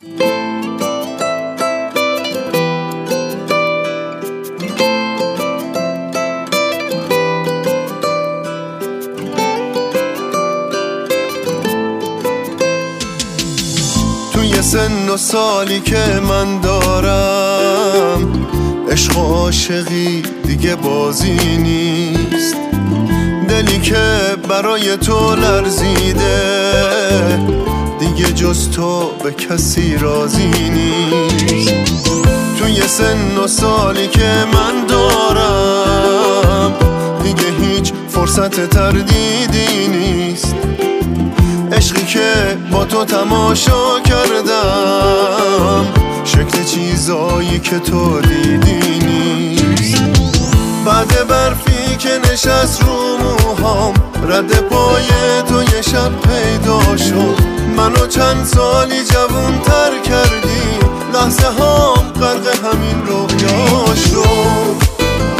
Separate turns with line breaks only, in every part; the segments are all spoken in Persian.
توی سن و سالی که من دارم، عشق و عاشقی دیگه بازی نیست. دلی که برای تو لرزیده دیگه جز تو به کسی راضی نیست. توی سن و سالی که من دارم دیگه هیچ فرصت تردیدی نیست. عشقی که با تو تماشا کردم شکل چیزایی که تو دیدی نیست. بعد برفی که نشست رو موهام، رد پای تو یه شب پیدا شد. منو چند سالی جوون تر کردی، لحظه هام غرق همین رویا شد.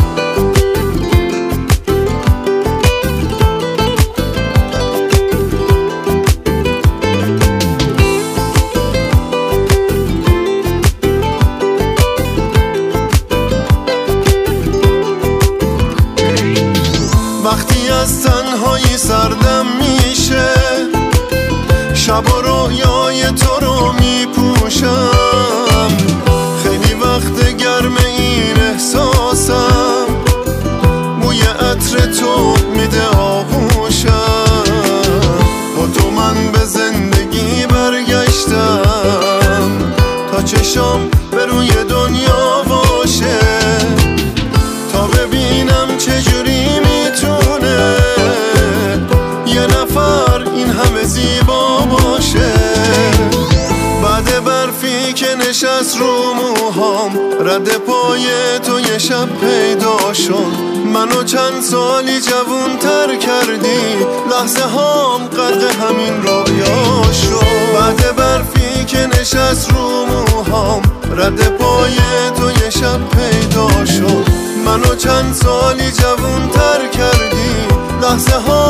وقتی از تنهایی سردم میشه، شب و رویای تو رو میپوشم. خیلی وقت گرم این احساسم، بوی عطر تو میده آغوشم. با تو من به زندگی برگشتم تا چشام به روی دنیا باشه، تا ببینم چجوری میتونه یه نفر این همه زیبا باشه. بعد برفی که نشست رو موهام، رد پای تو یه شب پیدا شد. منو چند سالی جوون تر کردی، لحظه هام غرق همین رویا شد. بعد برفی که نشست رو موهام، رد پای تو یه شب پیدا شد. منو چند سالی جوون تر کردی، لحظه ها